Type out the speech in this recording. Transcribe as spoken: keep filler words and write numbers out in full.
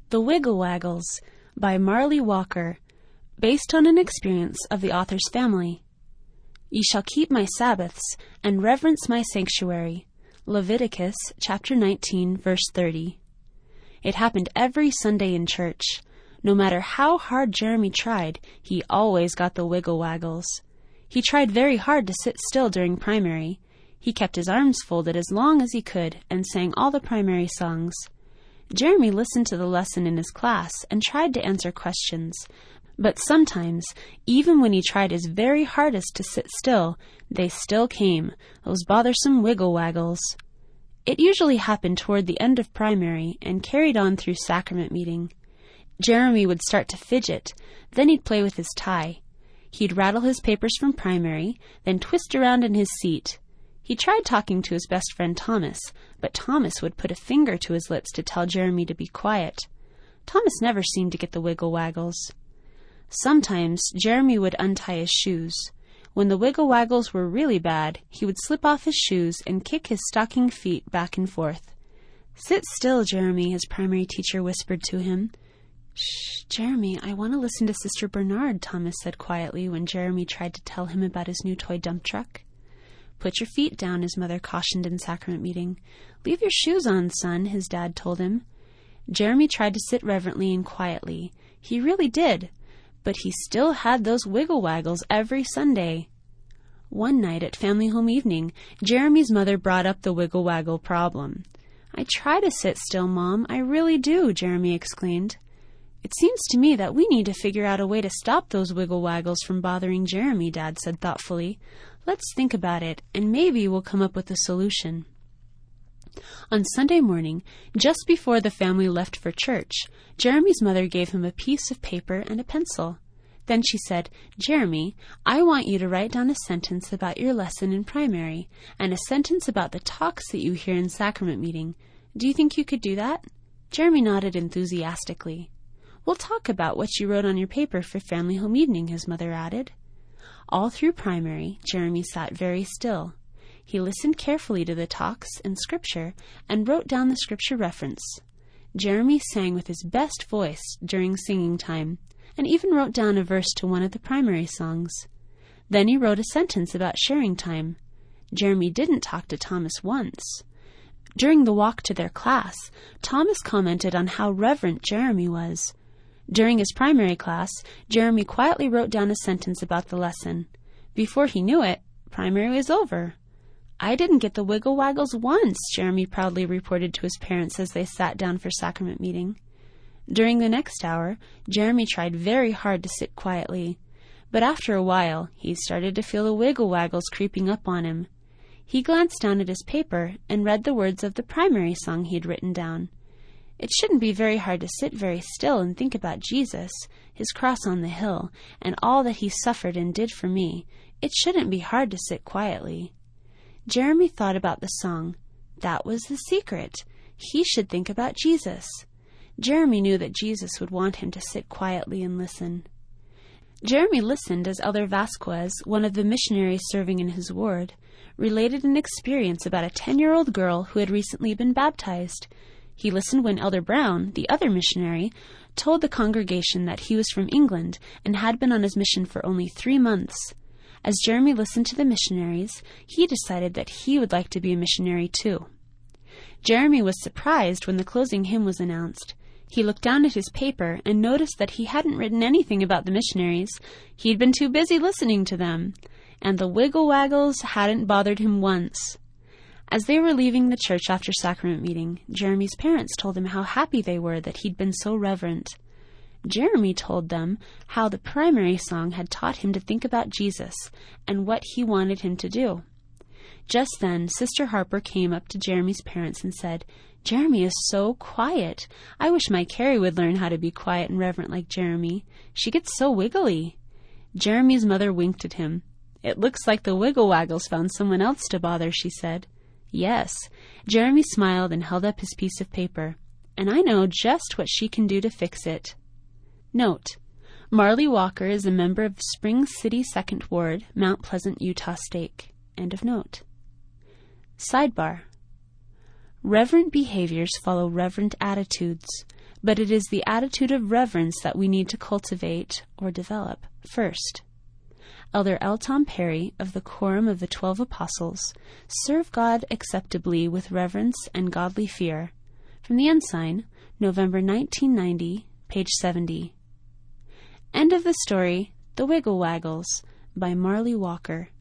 The Wiggle Waggles by Marley Walker, based on an experience of the author's family. Ye shall keep my Sabbaths, and reverence my sanctuary. Leviticus chapter nineteen, verse thirty. It happened every Sunday in church. No matter how hard Jeremy tried, he always got the wiggle waggles. He tried very hard to sit still during primary. He kept his arms folded as long as he could and sang all the primary songs. Jeremy listened to the lesson in his class and tried to answer questions. But sometimes, even when he tried his very hardest to sit still, they still came, those bothersome wiggle waggles. It usually happened toward the end of primary and carried on through sacrament meeting. Jeremy would start to fidget, then he'd play with his tie. He'd rattle his papers from primary, then twist around in his seat. He tried talking to his best friend Thomas, but Thomas would put a finger to his lips to tell Jeremy to be quiet. Thomas never seemed to get the wiggle waggles. Sometimes Jeremy would untie his shoes. When the wiggle waggles were really bad, he would slip off his shoes and kick his stocking feet back and forth. "Sit still, Jeremy," his primary teacher whispered to him. "Shh, Jeremy, I want to listen to Sister Bernard," Thomas said quietly when Jeremy tried to tell him about his new toy dump truck. "Put your feet down," his mother cautioned in sacrament meeting. "Leave your shoes on, son," his dad told him. Jeremy tried to sit reverently and quietly. He really did. But he still had those wiggle waggles every Sunday. One night at family home evening, Jeremy's mother brought up the wiggle waggle problem. "I try to sit still, Mom, I really do," Jeremy exclaimed. "It seems to me that we need to figure out a way to stop those wiggle waggles from bothering Jeremy," Dad said thoughtfully. "Let's think about it, and maybe we'll come up with a solution." On Sunday morning, just before the family left for church, Jeremy's mother gave him a piece of paper and a pencil. Then she said, "Jeremy, I want you to write down a sentence about your lesson in primary, and a sentence about the talks that you hear in sacrament meeting. Do you think you could do that?" Jeremy nodded enthusiastically. "We'll talk about what you wrote on your paper for family home evening," his mother added. All through primary, Jeremy sat very still. He listened carefully to the talks and scripture and wrote down the scripture reference. Jeremy sang with his best voice during singing time, and even wrote down a verse to one of the primary songs. Then he wrote a sentence about sharing time. Jeremy didn't talk to Thomas once. During the walk to their class, Thomas commented on how reverent Jeremy was. During his primary class, Jeremy quietly wrote down a sentence about the lesson. Before he knew it, primary was over. "I didn't get the wiggle waggles once," Jeremy proudly reported to his parents as they sat down for sacrament meeting. During the next hour, Jeremy tried very hard to sit quietly, but after a while, he started to feel the wiggle waggles creeping up on him. He glanced down at his paper and read the words of the primary song he had written down. It shouldn't be very hard to sit very still and think about Jesus, his cross on the hill, and all that he suffered and did for me. It shouldn't be hard to sit quietly. Jeremy thought about the song. That was the secret. He should think about Jesus. Jeremy knew that Jesus would want him to sit quietly and listen. Jeremy listened as Elder Vasquez, one of the missionaries serving in his ward, related an experience about a ten-year-old girl who had recently been baptized. He listened when Elder Brown, the other missionary, told the congregation that he was from England and had been on his mission for only three months. As Jeremy listened to the missionaries, he decided that he would like to be a missionary too. Jeremy was surprised when the closing hymn was announced. He looked down at his paper and noticed that he hadn't written anything about the missionaries. He'd been too busy listening to them, and the wiggle waggles hadn't bothered him once. As they were leaving the church after sacrament meeting, Jeremy's parents told him how happy they were that he'd been so reverent. Jeremy told them how the primary song had taught him to think about Jesus and what he wanted him to do. Just then, Sister Harper came up to Jeremy's parents and said, "Jeremy is so quiet. I wish my Carrie would learn how to be quiet and reverent like Jeremy. She gets so wiggly." Jeremy's mother winked at him. "It looks like the wiggle waggles found someone else to bother," she said. "Yes." Jeremy smiled and held up his piece of paper. "And I know just what she can do to fix it." Note: Marley Walker is a member of Spring City Second Ward, Mount Pleasant, Utah State. End of note. Sidebar: Reverent behaviors follow reverent attitudes. but it is the attitude of reverence that we need to cultivate or develop first. Elder L. Tom Perry of the Quorum of the Twelve Apostles, Serve God Acceptably with Reverence and Godly Fear, from the Ensign, November nineteen ninety, page seventy. End of the story, The Wiggle Waggles, by Marley Walker.